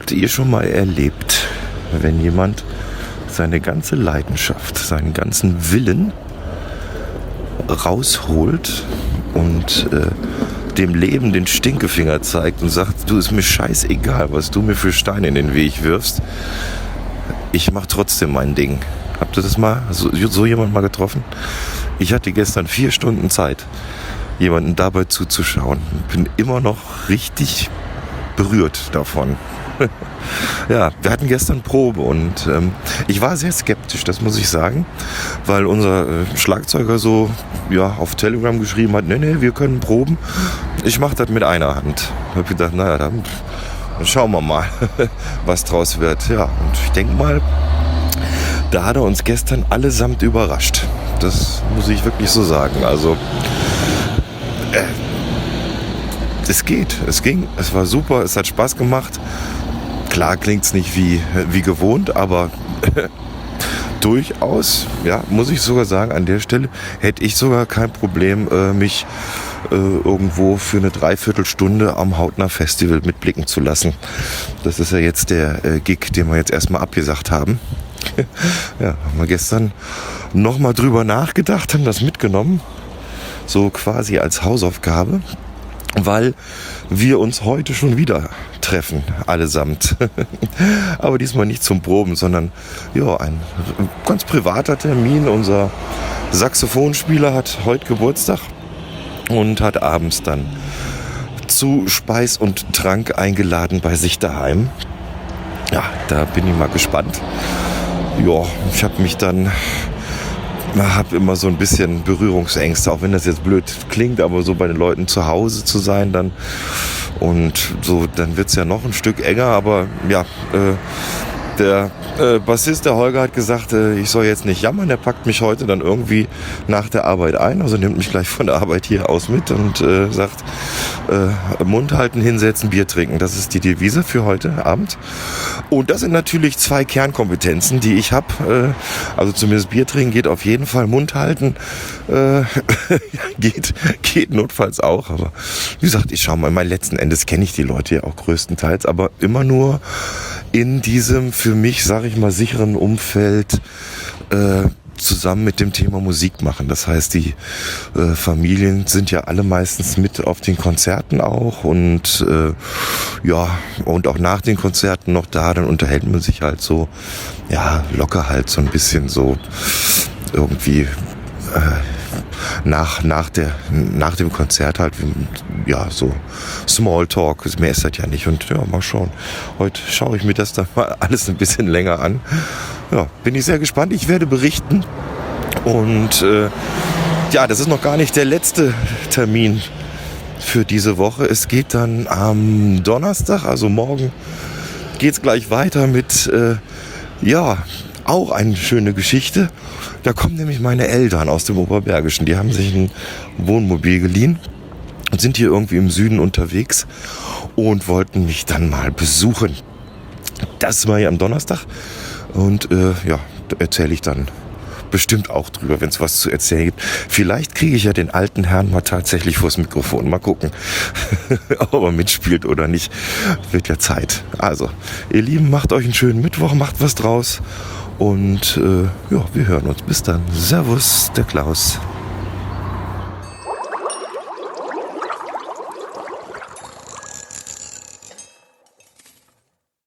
Habt ihr schon mal erlebt, wenn jemand seine ganze Leidenschaft, seinen ganzen Willen rausholt und dem Leben den Stinkefinger zeigt und sagt, du, ist mir scheißegal, was du mir für Steine in den Weg wirfst, ich mach trotzdem mein Ding. Habt ihr das mal, so jemand mal getroffen? Ich hatte gestern 4 Stunden Zeit, jemanden dabei zuzuschauen. Bin immer noch richtig berührt davon. Ja, wir hatten gestern Probe und ich war sehr skeptisch, das muss ich sagen, weil unser Schlagzeuger so auf Telegram geschrieben hat, nee, wir können proben, ich mache das mit einer Hand. Ich habe gedacht, naja, dann schauen wir mal, was draus wird. Ja, und ich denke mal, da hat er uns gestern allesamt überrascht. Das muss ich wirklich so sagen. Also, es ging, es war super, es hat Spaß gemacht. Klar klingt es nicht wie gewohnt, aber durchaus, muss ich sogar sagen, an der Stelle hätte ich sogar kein Problem, mich irgendwo für eine Dreiviertelstunde am Hautner Festival mitblicken zu lassen. Das ist ja jetzt der Gig, den wir jetzt erstmal abgesagt haben. Ja, haben wir gestern nochmal drüber nachgedacht, haben das mitgenommen, so quasi als Hausaufgabe, weil wir uns heute schon wieder treffen, allesamt. Aber diesmal nicht zum Proben, sondern ein ganz privater Termin. Unser Saxophonspieler hat heute Geburtstag und hat abends dann zu Speis und Trank eingeladen bei sich daheim. Ja, da bin ich mal gespannt. Ja, ich habe immer so ein bisschen Berührungsängste, auch wenn das jetzt blöd klingt, aber so bei den Leuten zu Hause zu sein dann und so, dann wird's ja noch ein Stück enger, aber der Bassist, der Holger, hat gesagt, ich soll jetzt nicht jammern, der packt mich heute dann irgendwie nach der Arbeit ein, also nimmt mich gleich von der Arbeit hier aus mit und sagt, Mund halten, hinsetzen, Bier trinken, das ist die Devise für heute Abend. Und das sind natürlich 2 Kernkompetenzen, die ich habe, also zumindest Bier trinken geht auf jeden Fall, Mund halten geht notfalls auch, aber wie gesagt, ich schau mal, letzten Endes kenne ich die Leute ja auch größtenteils, aber immer nur in diesem für mich, sage ich mal, sicheren Umfeld zusammen mit dem Thema Musik machen. Das heißt, die Familien sind ja alle meistens mit auf den Konzerten auch und und auch nach den Konzerten noch da, dann unterhält man sich halt so, locker halt so ein bisschen so irgendwie nach dem Konzert halt, so Smalltalk, mehr ist das ja nicht und mal schauen. Heute schaue ich mir das dann mal alles ein bisschen länger an. Ja, bin ich sehr gespannt, ich werde berichten und das ist noch gar nicht der letzte Termin für diese Woche. Es geht dann am Donnerstag, also morgen geht's gleich weiter mit, auch eine schöne Geschichte. Da kommen nämlich meine Eltern aus dem Oberbergischen. Die haben sich ein Wohnmobil geliehen und sind hier irgendwie im Süden unterwegs und wollten mich dann mal besuchen. Das war ja am Donnerstag und da erzähle ich dann bestimmt auch drüber, wenn es was zu erzählen gibt. Vielleicht kriege ich ja den alten Herrn mal tatsächlich vors Mikrofon. Mal gucken, ob er mitspielt oder nicht. Wird ja Zeit. Also, ihr Lieben, macht euch einen schönen Mittwoch, macht was draus. Und wir hören uns. Bis dann. Servus, der Klaus.